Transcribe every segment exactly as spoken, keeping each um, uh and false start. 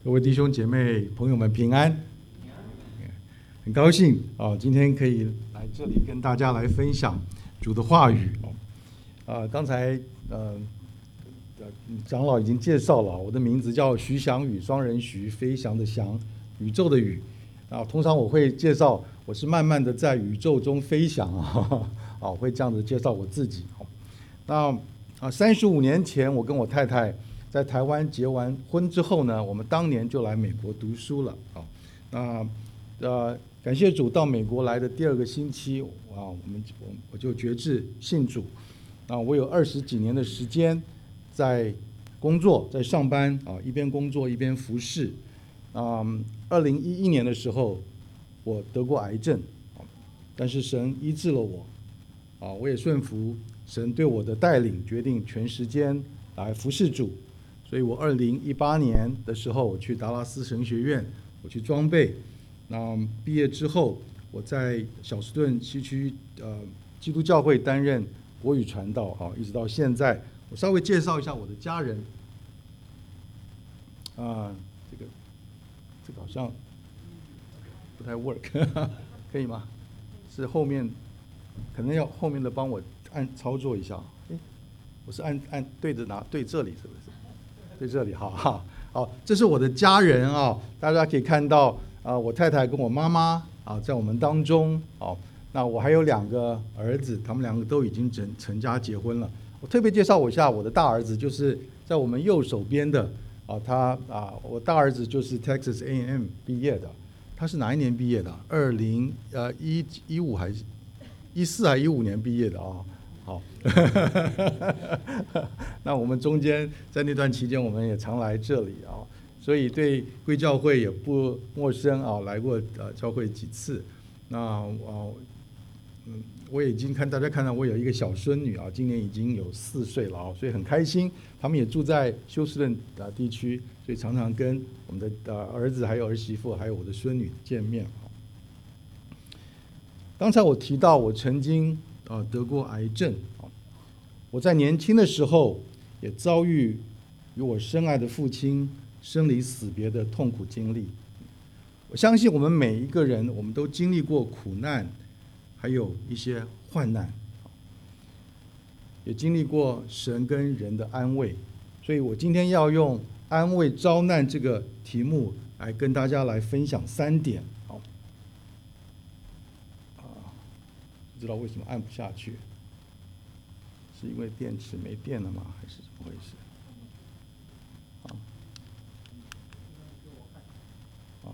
各位弟兄姐妹朋友们平安，很高兴啊，今天可以来这里跟大家来分享主的话语。啊，刚才呃长老已经介绍了，我的名字叫徐翔宇，双人徐，飞翔的翔，宇宙的宇。啊，通常我会介绍我是慢慢的在宇宙中飞翔啊，啊，我会这样子介绍我自己。那啊，三十五年前，我跟我太太在台湾结完婚之后呢，我们当年就来美国读书了啊。那呃，感谢主，到美国来的第二个星期啊，我们我我就决志信主。啊，我有二十几年的时间在工作，在上班啊，一边工作一边服侍。啊，二零一一年的时候，我得过癌症，但是神医治了我，啊，我也顺服神对我的带领，决定全时间来服侍主。所以我二零一八年的时候，我去达拉斯神学院，我去装备。那毕业之后，我在小斯顿西区呃基督教会担任国语传道啊，一直到现在。我稍微介绍一下我的家人。啊，这个这个好像不太 work， 可以吗？是后面可能要后面的帮我按操作一下。哎，我是按按对着拿对这里是不是？对这里，好好好，这是我的家人啊，大家可以看到啊，我太太跟我妈妈啊在我们当中啊。那我还有两个儿子，他们两个都已经成成家结婚了。我特别介绍我一下我的大儿子，就是在我们右手边的啊，他啊，我大儿子就是 Texas A and M 毕业的，他是哪一年毕业的？二零呃一一五还是一四还一五年毕业的啊？好，那我们中间在那段期间，我们也常来这里啊，所以对贵教会也不陌生啊，来过呃教会几次。那啊，嗯，我已经看大家看到我有一个小孙女啊，今年已经有四岁了啊，所以很开心。他们也住在休斯顿啊地区，所以常常跟我们的呃儿子还有儿媳妇还有我的孙女见面。刚才我提到我曾经啊得过癌症啊，我在年轻的时候也遭遇与我深爱的父亲生离死别的痛苦经历。我相信我们每一个人，我们都经历过苦难，还有一些患难，也经历过神跟人的安慰。所以我今天要用安慰遭难这个题目来跟大家来分享三点。好，啊，不知道为什么按不下去，是因为电池没电了吗？还是怎么回事？啊，啊，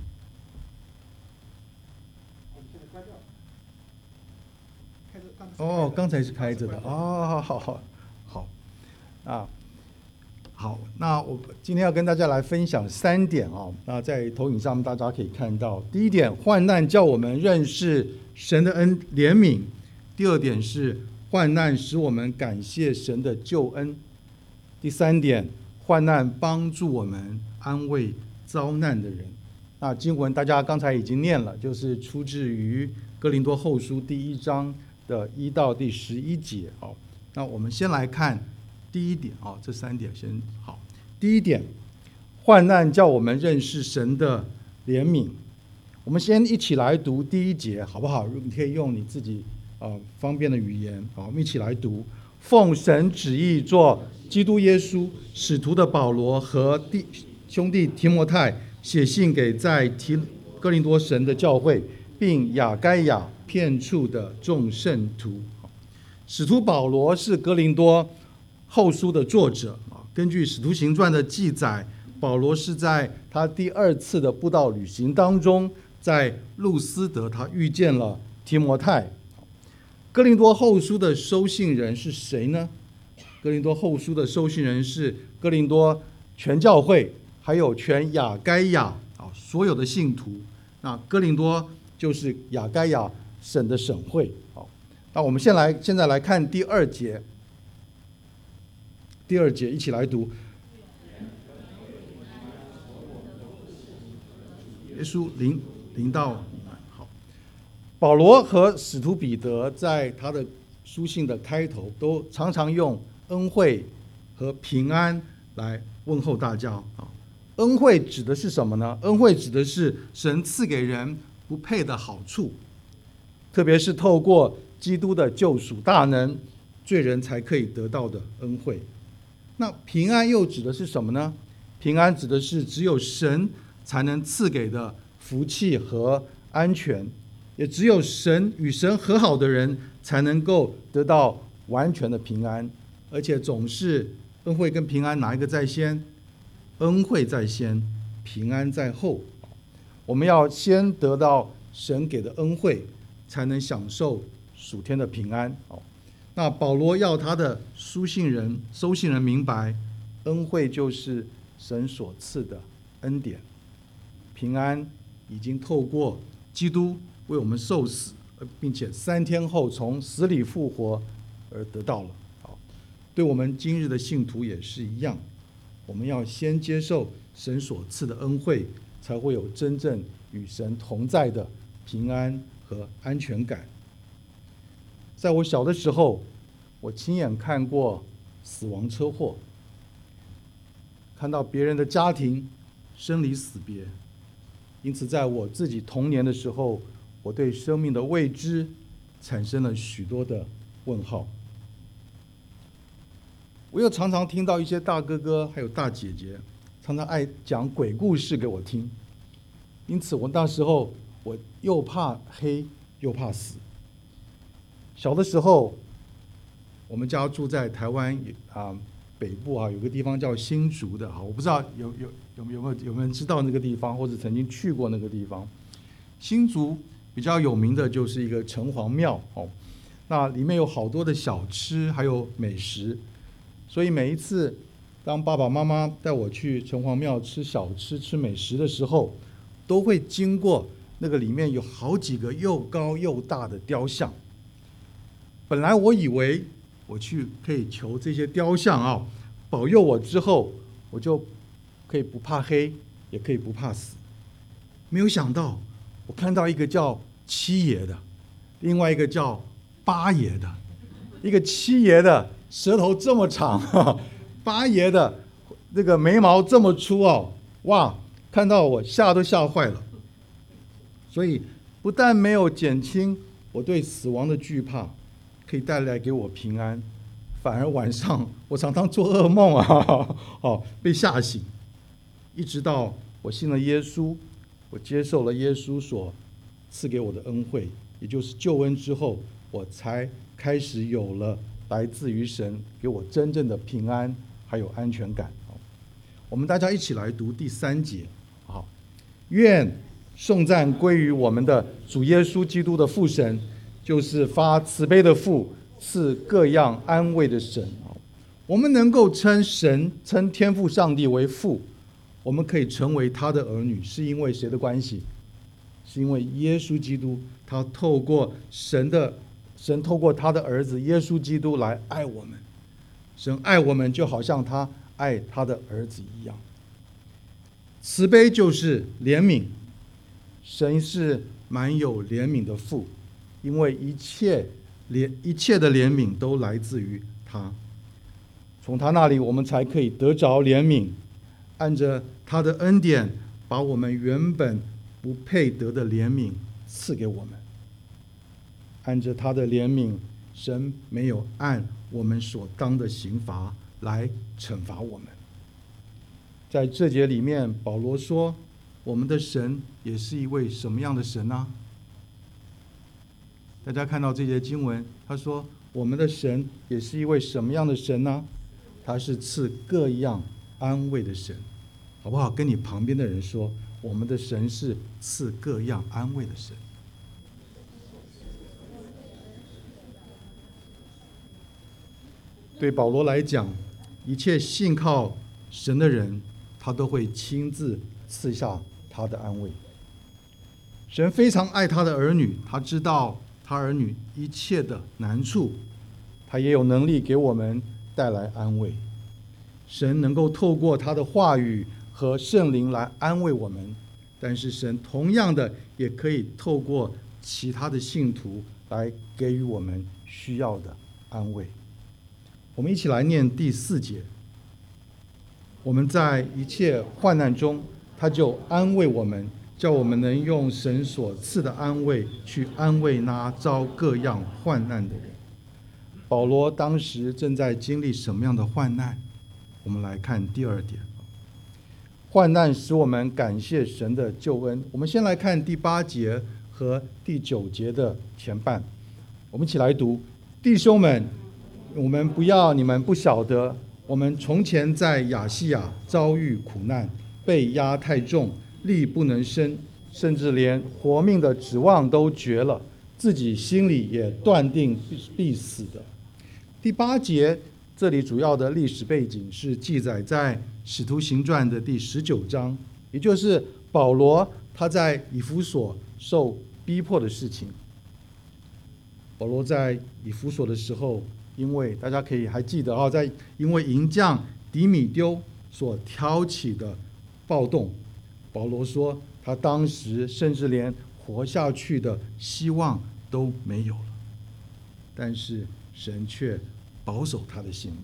哦，刚才是开着的哦，好好好，啊，好，那我今天要跟大家来分享三点啊。那在投影上大家可以看到，第一点，患难叫我们认识神的恩怜悯；第二点是患难使我们感谢神的救恩；第三点，患难帮助我们安慰遭难的人。那经文大家刚才已经念了，就是出自于哥林多后书第一章的一到第十一节。好，那我们先来看第一点啊，这三点先好。第一点，患难叫我们认识神的怜悯。我们先一起来读第一节，好不好？你可以用你自己呃方便的语言，好，我们一起来读。奉神旨意做基督耶稣使徒的保罗和弟兄弟提摩太，写信给在提哥林多神的教会，并亚该亚遍处的众圣徒。使徒保罗是哥林多后书的作者啊。根据使徒行传的记载，保罗是在他第二次的布道旅行当中，在路斯德他遇见了提摩太。哥林多后书的收信人是谁呢？哥林多后书的收信人是哥林多全教会，还有全亚该亚啊所有的信徒。那哥林多就是亚该亚省的省会。好，那我们先来现在来看第二节。第二节一起来读。耶稣临临到你们。好，保罗和使徒彼得在他的书信的开头都常常用恩惠和平安来问候大家啊。 恩惠指的是什么呢？恩惠指的是神赐给人不配的好处，特别是透过基督的救赎大能，罪人才可以得到的恩惠。那平安又指的是什么呢？平安指的是只有神才能赐给的福气和安全，也只有神与神和好的人才能够得到完全的平安，而且总是恩惠跟平安哪一个在先？恩惠在先，平安在后。我们要先得到神给的恩惠，才能享受属天的平安。那保罗要他的书信人、收信人明白，恩惠就是神所赐的恩典，平安已经透过基督为我们受死，并且三天后从死里复活而得到了。好，对我们今日的信徒也是一样，我们要先接受神所赐的恩惠，才会有真正与神同在的平安和安全感。在我小的时候，我亲眼看过死亡车祸，看到别人的家庭生离死别，因此在我自己童年的时候，我对生命的未知产生了许多的问号。我又常常听到一些大哥哥还有大姐姐常常爱讲鬼故事给我听，因此我那时候我又怕黑又怕死。小的时候，我们家住在台湾啊北部啊，有个地方叫新竹的，我不知道有有有有没有有没有人知道那个地方，或者曾经去过那个地方。新竹比较有名的就是一个城隍庙哦，那里面有好多的小吃还有美食，所以每一次当爸爸妈妈带我去城隍庙吃小吃吃美食的时候，都会经过那个里面有好几个又高又大的雕像。本来我以为我去可以求这些雕像啊，保佑我之后，我就可以不怕黑，也可以不怕死。没有想到，我看到一个叫七爷的，另外一个叫八爷的。一个七爷的舌头这么长，八爷的那个眉毛这么粗哦，哇！看到我吓都吓坏了。所以不但没有减轻我对死亡的惧怕，可以带来给我平安，反而晚上我常常做噩梦啊，哦，被吓醒。一直到我信了耶稣，我接受了耶稣所赐给我的恩惠，也就是救恩之后，我才开始有了来自于神给我真正的平安还有安全感。我们大家一起来读第三节。好，愿颂赞归于我们的主耶稣基督的父神，就是发慈悲的父，赐各样安慰的神。我们能够称神称天父上帝为父，我们可以成为他的儿女，是因为谁的关系？是因为耶稣基督，他透过神的神透过他的儿子耶稣基督来爱我们。神爱我们就好像他爱他的儿子一样。慈悲就是怜悯，神是满有怜悯的父，因为一切怜一切的怜悯都来自于他，从他那里我们才可以得着怜悯，按着他的恩典，把我们原本不配得的怜悯赐给我们。按着他的怜悯，神没有按我们所当的刑罚来惩罚我们。在这节里面，保罗说，我们的神也是一位什么样的神呢？大家看到这节经文，他说我们的神也是一位什么样的神呢？他是赐各样安慰的神，好不好？跟你旁边的人说，我们的神是赐各样安慰的神。对保罗来讲，一切信靠神的人，他都会亲自赐下他的安慰。神非常爱他的儿女，他知道他儿女一切的难处，他也有能力给我们带来安慰。神能够透过他的话语和圣灵来安慰我们，但是神同样的也可以透过其他的信徒来给予我们需要的安慰。我们一起来念第四节。 我们在一切患难中，他就安慰我们，叫我们能用神所赐的安慰去安慰那遭各样患难的人。保罗当时正在经历什么样的患难？我们来看第二点，患难使我们感谢神的救恩。我们先来看第八节和第九节的前半，我们一起来读：弟兄们，我们不要你们不晓得，我们从前在亚细亚遭遇苦难，被压太重，力不能伸，甚至连活命的指望都绝了，自己心里也断定必死的。第八节这里主要的历史背景是记载在《使徒行传》的第十九章，也就是保罗他在以弗所受逼迫的事情。保罗在以弗所的时候，因为大家可以还记得啊，在因为银匠底米丢所挑起的暴动，保罗说他当时甚至连活下去的希望都没有了，但是神却保守他的性命。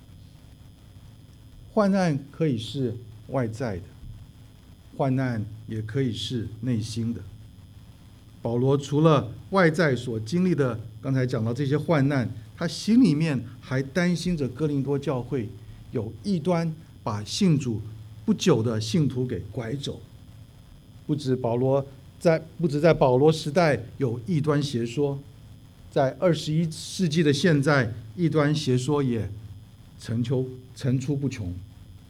患难可以是外在的，患难也可以是内心的。保罗除了外在所经历的，刚才讲到这些患难，他心里面还担心着哥林多教会有异端把信主不久的信徒给拐走。不止保罗在不止在保罗时代有异端邪说，在二十一世纪的现在，异端邪说也层出层出不穷。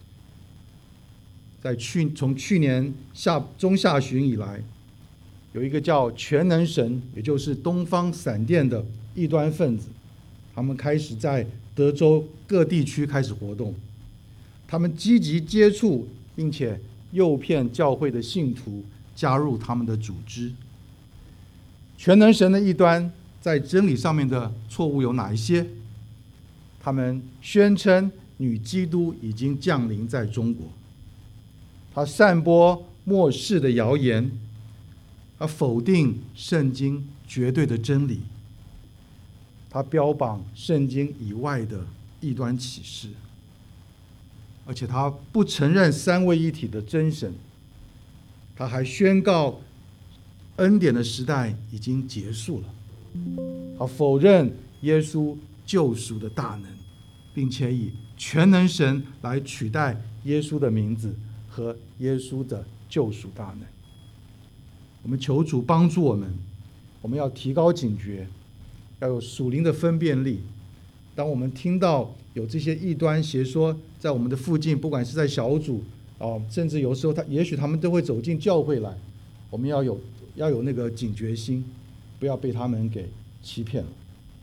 在去从去年下中下旬以来，有一个叫全能神，也就是东方闪电的异端分子，他们开始在德州各地区开始活动。他们积极接触并且诱骗教会的信徒加入他们的组织。全能神的异端在真理上面的错误有哪一些？他们宣称女基督已经降临在中国，他散播末世的谣言，他否定圣经绝对的真理，他标榜圣经以外的异端启示，而且他不承认三位一体的真神，他还宣告恩典的时代已经结束了，他否认耶稣救赎的大能，并且以全能神来取代耶稣的名字和耶稣的救赎大能。我们求主帮助我们，我们要提高警觉，要有属灵的分辨力。当我们听到有这些异端邪说在我们的附近，不管是在小组哦，甚至有时候他也许他们都会走进教会来，我们要有要有那个警觉心，不要被他们给欺骗了。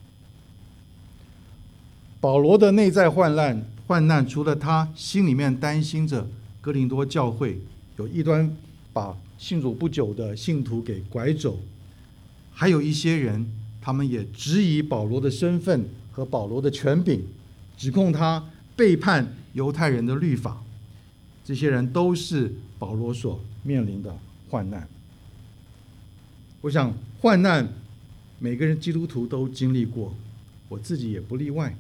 保罗的内在患难患难，除了他心里面担心着哥林多教会有异端把信主不久的信徒给拐走，还有一些人他们也质疑保罗的身份和保罗的权柄，指控他背叛犹太人的律法。这些人都是保罗所面临的患难。我想患难每个人基督徒都经历过，我自己也不例外。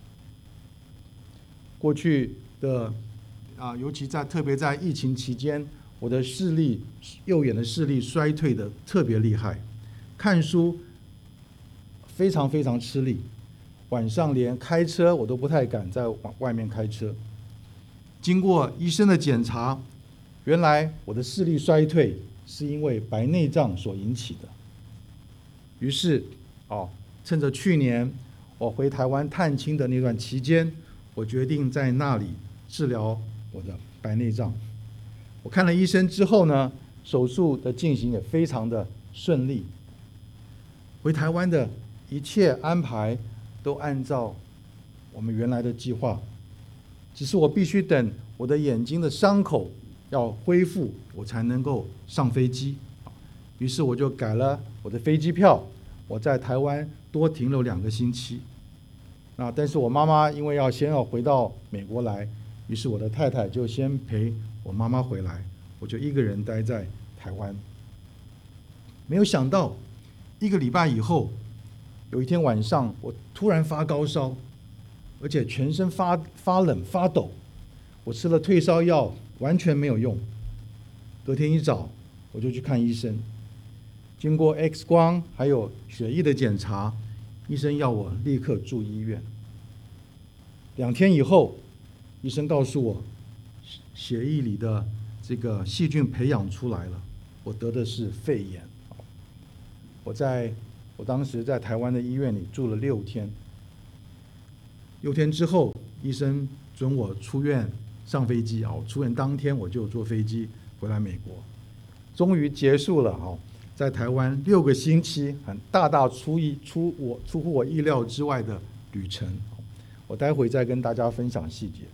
过去的啊，尤其在特别在疫情期间，我的视力右眼的视力衰退的特别厉害，看书非常非常吃力，晚上连开车我都不太敢在外面开车。经过医生的检查，原来我的视力衰退是因为白内障所引起的。于是哦，趁着去年我回台湾探亲的那段期间，我决定在那里治疗我的白内障。我看了医生之后呢，手术的进行也非常的顺利。回台湾的一切安排都按照我们原来的计划，只是我必须等我的眼睛的伤口要恢复，我才能够上飞机。于是我就改了我的飞机票，我在台湾多停留两个星期。那但是我妈妈因为要先要回到美国来，于是我的太太就先陪我妈妈回来，我就一个人待在台湾。没有想到一个礼拜以后，有一天晚上我突然发高烧，而且全身发发冷发抖， 我吃了退烧药完全没有用，隔天一早我就去看医生，经过 X 光还有血液的检查，医生要我立刻住医院。两天以后，医生告诉我，血液里的这个细菌培养出来了，我得的是肺炎。我在我当时在台湾的医院里住了六天，六天之后，医生准我出院上飞机啊！我出院当天我就坐飞机回来美国，终于结束了啊！在台湾六个星期，很大大出意出我出乎我意料之外的旅程。我待会再跟大家分享细节。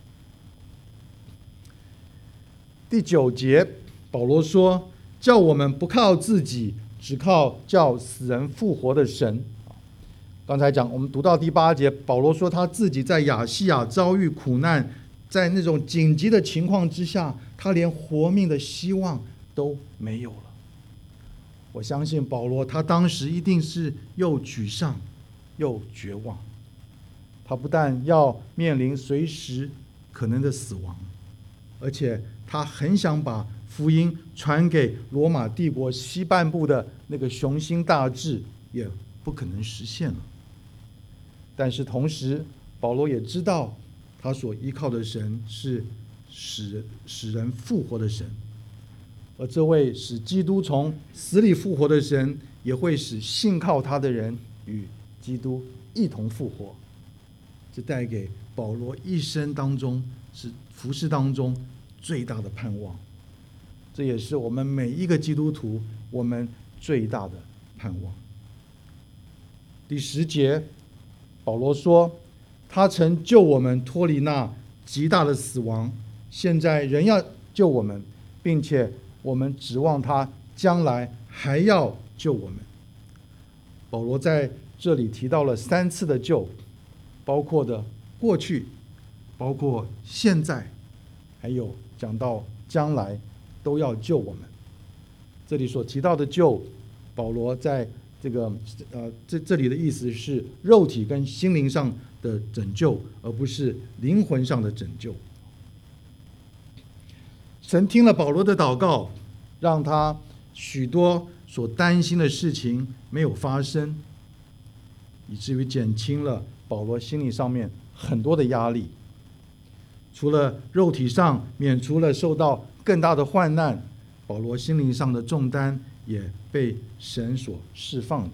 第九节，保罗说：“叫我们不靠自己，只靠叫死人复活的神。”刚才讲，我们读到第八节，保罗说他自己在亚细亚遭遇苦难，在那种紧急的情况之下，他连活命的希望都没有了。我相信保罗他当时一定是又沮丧又绝望。他不但要面临随时可能的死亡，而且他很想把福音传给罗马帝国西半部的那个雄心大志，也不可能实现了。但是同时，保罗也知道他所依靠的神是使使人复活的神，而这位使基督从死里复活的神，也会使信靠他的人与基督一同复活。这带给保罗一生当中是服事当中最大的盼望，这也是我们每一个基督徒我们最大的盼望。第十节，保罗说，他曾救我们脱离那极大的死亡，现在仍要救我们，并且我们指望他将来还要救我们。保罗在这里提到了三次的救，包括的过去，包括现在，还有讲到将来都要救我们。这里所提到的救，保罗在这个呃这这里的意思是肉体跟心灵上的拯救，而不是灵魂上的拯救。神听了保罗的祷告，让他许多所担心的事情没有发生，以至于减轻了保罗心理上面很多的压力。除了肉体上免除了受到更大的患难，保罗心灵上的重担也被神所释放了。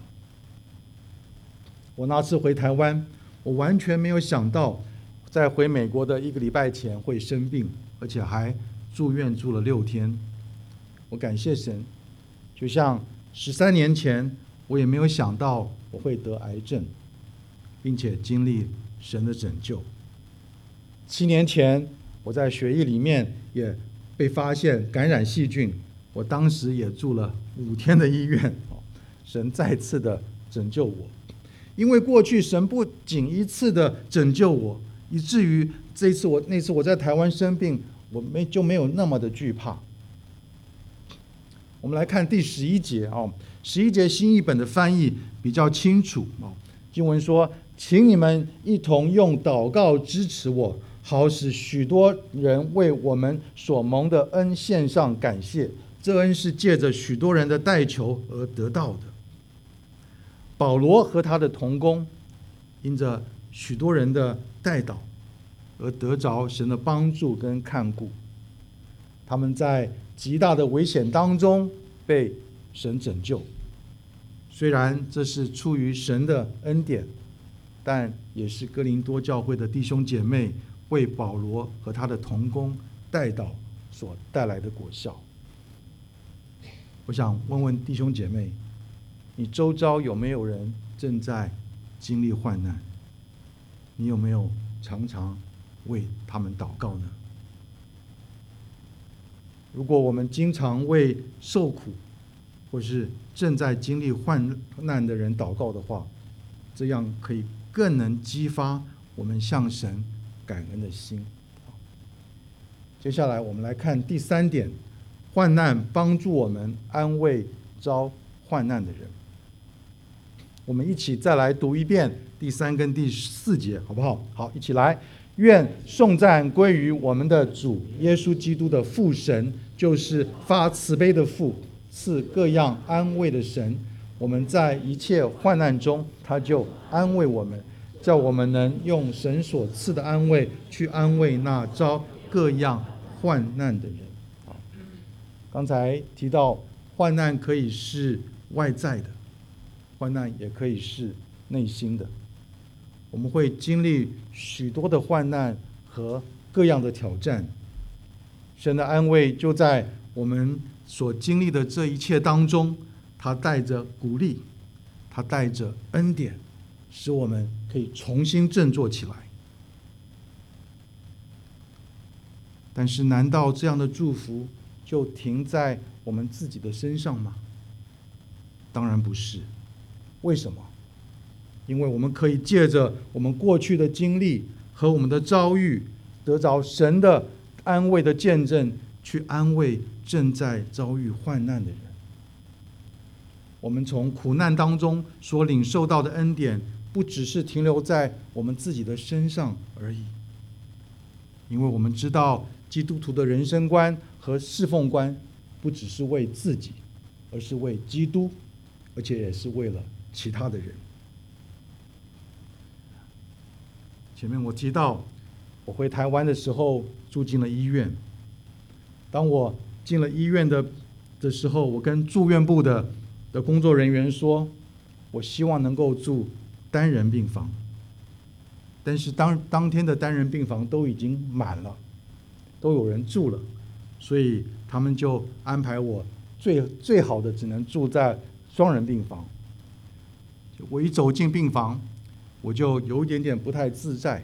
我那次回台湾，我完全没有想到在回美国的一个礼拜前会生病，而且还住院住了六天。我感谢神，就像十三年前我也没有想到我会得癌症，并且经历神的拯救。七年前我在血液里面也被发现感染细菌，我当时也住了五天的医院，神再次的拯救我。因为过去神不仅一次的拯救我，以至于这一次我那次我在台湾生病，我没就没有那么的惧怕。我们来看第十一节啊，十一节新译本的翻译比较清楚啊。经文说：“请你们一同用祷告支持我，好使许多人为我们所蒙的恩献上感谢。这恩是借着许多人的代求而得到的。”保罗和他的同工，因着许多人的代祷而得着神的帮助跟看顾。他们在极大的危险当中被神拯救。虽然这是出于神的恩典，但也是哥林多教会的弟兄姐妹为保罗和他的同工代祷所带来的果效。我想问问弟兄姐妹，你周遭有没有人正在经历患难？你有没有常常为他们祷告呢？如果我们经常为受苦或是正在经历患难的人祷告的话，这样可以更能激发我们向神感恩的心。接下来我们来看第三点，患难帮助我们安慰遭患难的人。我们一起再来读一遍第三跟第四节，好不好？好，一起来。 愿颂赞归于我们的主耶稣基督的父神，就是发慈悲的父，赐各样安慰的神。我们在一切患难中，他就安慰我们，叫我们能用神所赐的安慰去安慰那遭各样患难的人。好，刚才提到患难可以是外在的，患难也可以是内心的。我们会经历许多的患难和各样的挑战，神的安慰就在我们所经历的这一切当中，他带着鼓励，他带着恩典，使我们可以重新振作起来。但是难道这样的祝福就停在我们自己的身上吗？当然不是。为什么？因为我们可以借着我们过去的经历和我们的遭遇，得着神的安慰的见证，去安慰正在遭遇患难的人。我们从苦难当中所领受到的恩典，不只是停留在我们自己的身上而已，因为我们知道基督徒的人生观和侍奉观，不只是为自己，而是为基督，而且也是为了其他的人。前面我提到，我回台湾的时候住进了医院。当我进了医院的的时候，我跟住院部的的工作人员说，我希望能够住单人病房。但是当当天的单人病房都已经满了，都有人住了，所以他们就安排我最最好的只能住在双人病房。我一走进病房，我就有一点点不太自在，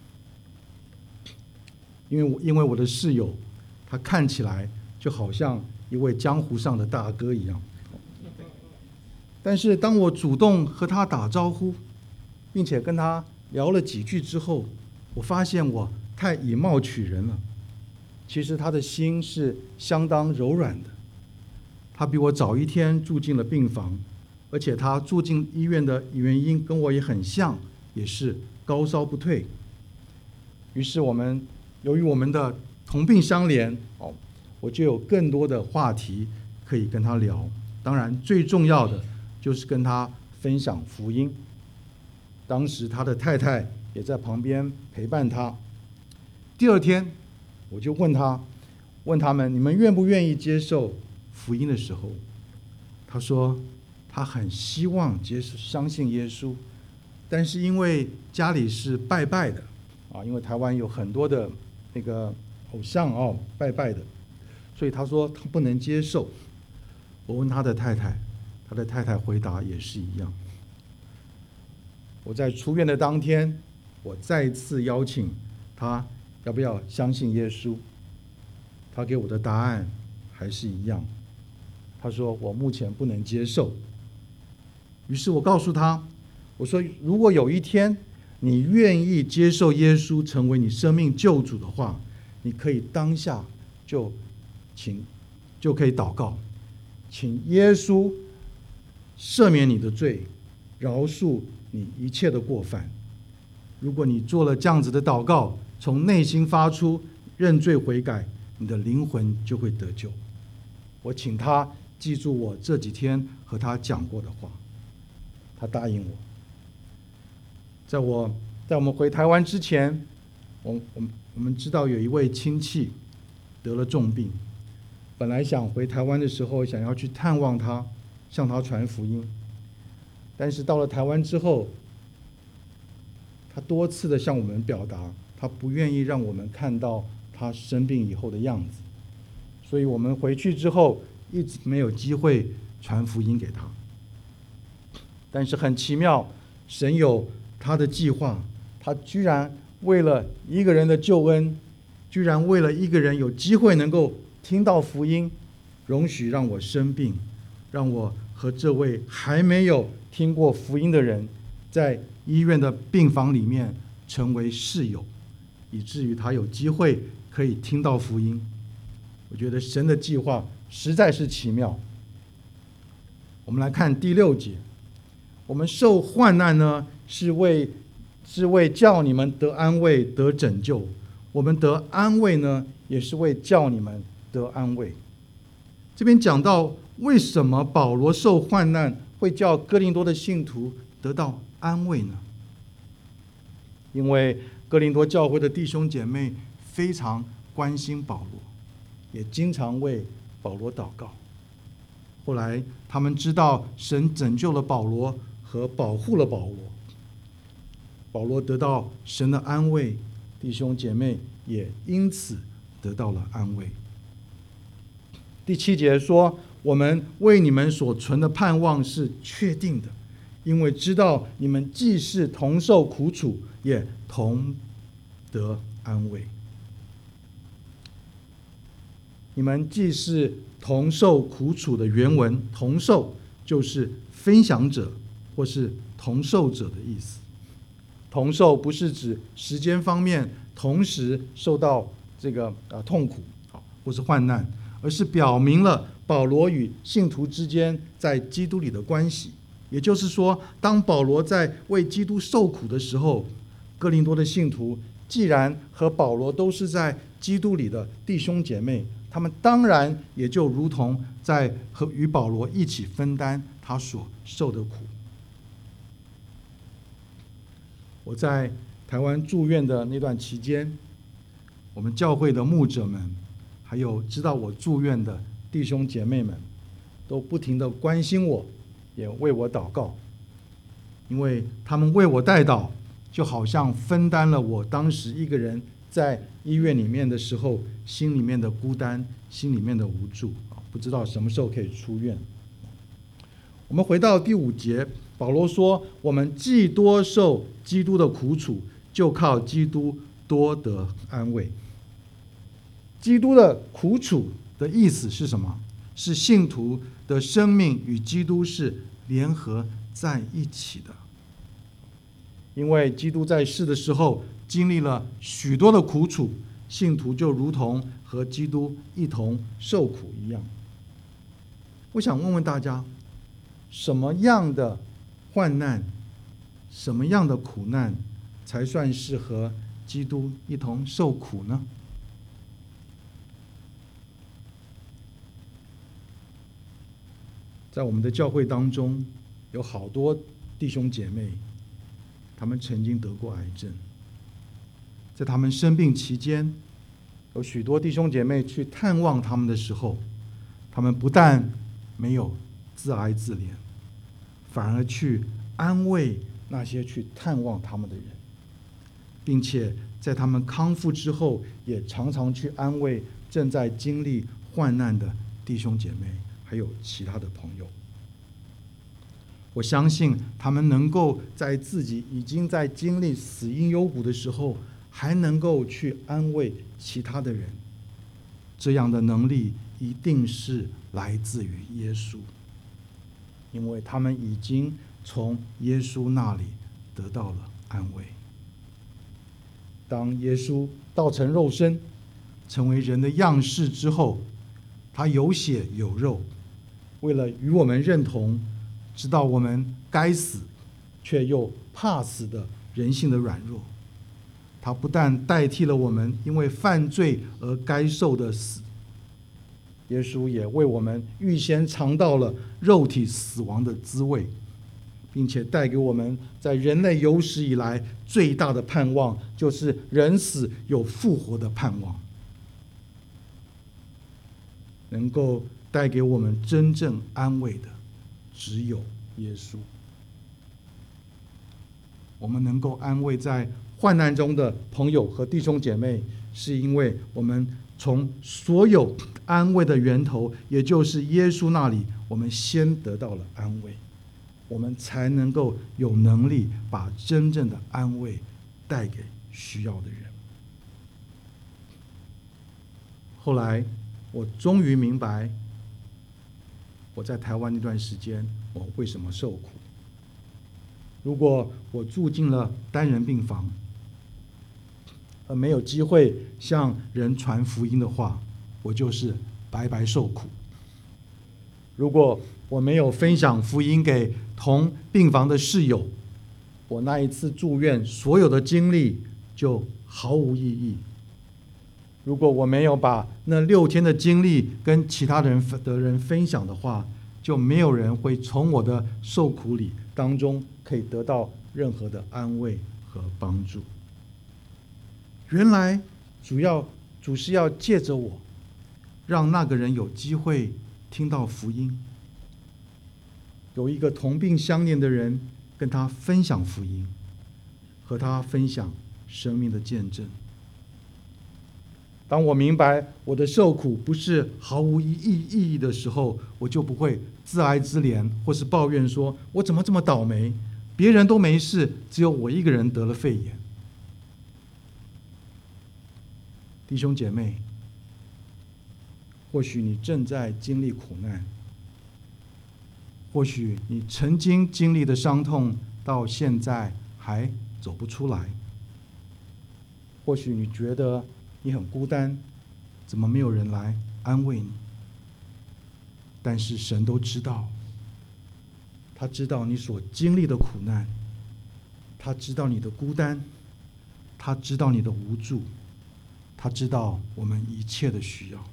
因为我因为我的室友，他看起来就好像一位江湖上的大哥一样。但是当我主动和他打招呼，并且跟他聊了几句之后，我发现我太以貌取人了。其实他的心是相当柔软的，他比我早一天住进了病房，而且他住进医院的原因跟我也很像，也是高烧不退。于是我们由于我们的同病相怜，哦，我就有更多的话题可以跟他聊。当然最重要的就是跟他分享福音。当时他的太太也在旁边陪伴他。第二天我就问他问他们你们愿不愿意接受福音的时候，他说他很希望接受相信耶稣，但是因为家里是拜拜的啊，因为台湾有很多的那个偶像哦拜拜的，所以他说他不能接受。我问他的太太，他的太太回答也是一样。我在出院的当天，我再次邀请他要不要相信耶稣，他给我的答案还是一样，他说我目前不能接受。于是我告诉他，我说如果有一天你愿意接受耶稣成为你生命救主的话，你可以当下就请就可以祷告，请耶稣赦免你的罪，饶恕你一切的过犯。如果你做了这样子的祷告，从内心发出认罪悔改，你的灵魂就会得救。我请他记住我这几天和他讲过的话，他答应我。在我在我们回台湾之前，我我我们知道有一位亲戚得了重病，本来想回台湾的时候想要去探望他，向他传福音，但是到了台湾之后，他多次的向我们表达，他不愿意让我们看到他生病以后的样子，所以我们回去之后一直没有机会传福音给他。但是很奇妙，神有他的计划，他居然为了一个人的救恩，居然为了一个人有机会能够听到福音，容许让我生病，让我和这位还没有听过福音的人在医院的病房里面成为室友，以至于他有机会可以听到福音。我觉得神的计划实在是奇妙。我们来看第六节，我们受患难呢，是为是为叫你们得安慰、得拯救。我们得安慰呢，也是为叫你们得安慰。这边讲到为什么保罗受患难会叫哥林多的信徒得到安慰呢？因为哥林多教会的弟兄姐妹非常关心保罗，也经常为保罗祷告。后来他们知道神拯救了保罗和保护了保罗，保罗得到神的安慰，弟兄姐妹也因此得到了安慰。第七节说，我们为你们所存的盼望是确定的，因为知道你们既是同受苦楚，也同得安慰。你们既是同受苦楚的原文，同受就是分享者或是同受者的意思。同受不是指时间方面同时受到这个呃痛苦或是患难，而是表明了保罗与信徒之间在基督里的关系。也就是说，当保罗在为基督受苦的时候，哥林多的信徒既然和保罗都是在基督里的弟兄姐妹，他们当然也就如同在和与保罗一起分担他所受的苦。我在台湾住院的那段期间，我们教会的牧者们，还有知道我住院的弟兄姐妹们，都不停地关心我，也为我祷告，因为他们为我代祷，就好像分担了我当时一个人在医院里面的时候心里面的孤单，心里面的无助，不知道什么时候可以出院。我们回到第五节，保罗说，我们既多受基督的苦楚，就靠基督多得安慰。基督的苦楚的意思是什么？是信徒的生命与基督是联合在一起的。因为基督在世的时候经历了许多的苦楚，信徒就如同和基督一同受苦一样。我想问问大家，什么样的患难，什么样的苦难才算是和基督一同受苦呢？在我们的教会当中，有好多弟兄姐妹，他们曾经得过癌症。在他们生病期间，有许多弟兄姐妹去探望他们的时候，他们不但没有自哀自怜，反而去安慰那些去探望他们的人，并且在他们康复之后，也常常去安慰正在经历患难的弟兄姐妹，还有其他的朋友。我相信他们能够在自己已经在经历死荫幽谷的时候，还能够去安慰其他的人，这样的能力一定是来自于耶稣，因为他们已经从耶稣那里得到了安慰。当耶稣道成肉身，成为人的样式之后，他有血有肉，为了与我们认同，知道我们该死却又怕死的人性的软弱，他不但代替了我们因为犯罪而该受的死，耶稣也为我们预先尝到了肉体死亡的滋味，并且带给我们在人类有史以来最大的盼望，就是人死有复活的盼望，能够带给我们真正安慰的只有耶稣。我们能够安慰在患难中的朋友和弟兄姐妹，是因为我们从所有安慰的源头，也就是耶稣那里，我们先得到了安慰，我们才能够有能力把真正的安慰带给需要的人。后来我终于明白，我在台湾那段时间我为什么受苦。如果我住进了单人病房，而没有机会向人传福音的话，我就是白白受苦。如果我没有分享福音给同病房的室友， 我那一次住院所有的经历就毫无意义。如果我没有把那六天的经历跟其他人的人分享的话，就没有人会从我的受苦里当中可以得到任何的安慰和帮助。原来主要主是要借着我，让那个人有机会听到福音，有一个同病相怜的人跟他分享福音，和他分享生命的见证。当我明白我的受苦不是毫无意义意义的时候，我就不会自哀自怜，或是抱怨说我怎么这么倒霉，别人都没事，只有我一个人得了肺炎。弟兄姐妹，或许你正在经历苦难，或许你曾经经历的伤痛到现在还走不出来，或许你觉得你很孤单，怎么没有人来安慰你？但是神都知道，他知道你所经历的苦难，他知道你的孤单，他知道你的无助，他知道我们一切的需要。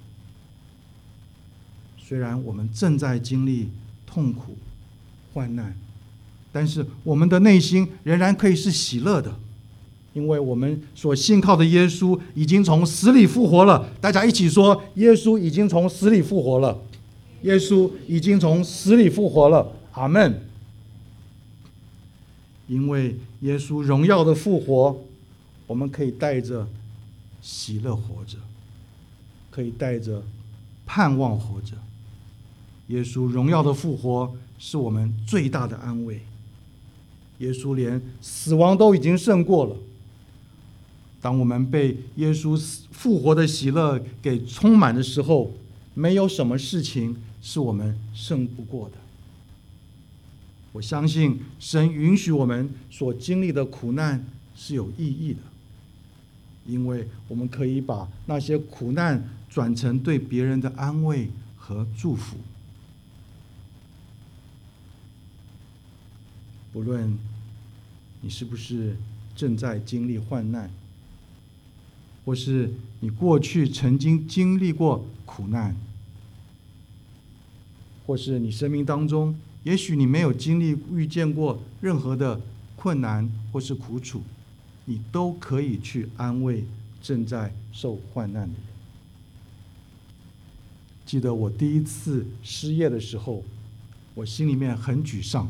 虽然我们正在经历痛苦、患难，但是我们的内心仍然可以是喜乐的，因为我们所信靠的耶稣已经从死里复活了。大家一起说：耶稣已经从死里复活了！耶稣已经从死里复活了！阿们。因为耶稣荣耀的复活，我们可以带着喜乐活着，可以带着盼望活着。耶稣荣耀的复活是我们最大的安慰。耶稣连死亡都已经胜过了。当我们被耶稣复活的喜乐给充满的时候，没有什么事情是我们胜不过的。我相信神允许我们所经历的苦难是有意义的，因为我们可以把那些苦难转成对别人的安慰和祝福。不论你是不是正在经历患难，或是你过去曾经经历过苦难，或是你生命当中也许你没有经历遇见过任何的困难或是苦楚，你都可以去安慰正在受患难的人。记得我第一次失业的时候，我心里面很沮丧。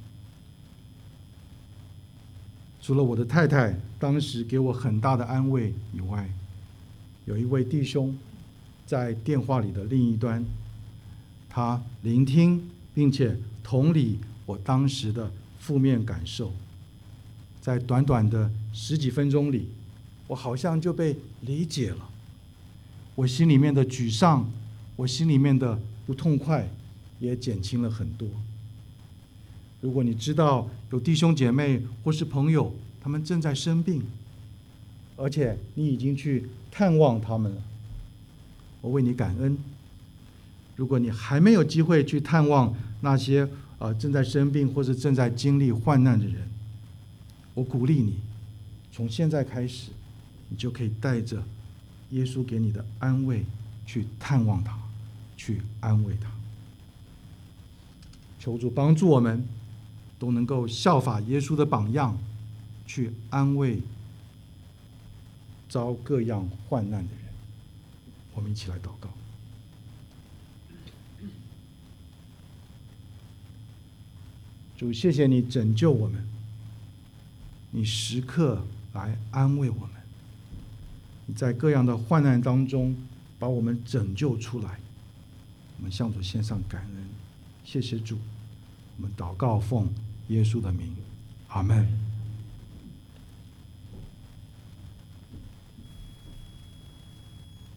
除了我的太太当时给我很大的安慰以外，有一位弟兄在电话里的另一端，他聆听并且同理我当时的负面感受。在短短的十几分钟里，我好像就被理解了。我心里面的沮丧，我心里面的不痛快也减轻了很多。如果你知道有弟兄姐妹或是朋友他们正在生病，而且你已经去探望他们了，我为你感恩。如果你还没有机会去探望那些呃正在生病或是正在经历患难的人，我鼓励你，从现在开始，你就可以带着耶稣给你的安慰去探望他，去安慰他。求主帮助我们都能够效法耶稣的榜样，去安慰遭各样患难的人。我们一起来祷告。主，谢谢你拯救我们，你时刻来安慰我们，你在各样的患难当中把我们拯救出来。我们向主献上感恩，谢谢主。我们祷告奉耶稣的名，阿们。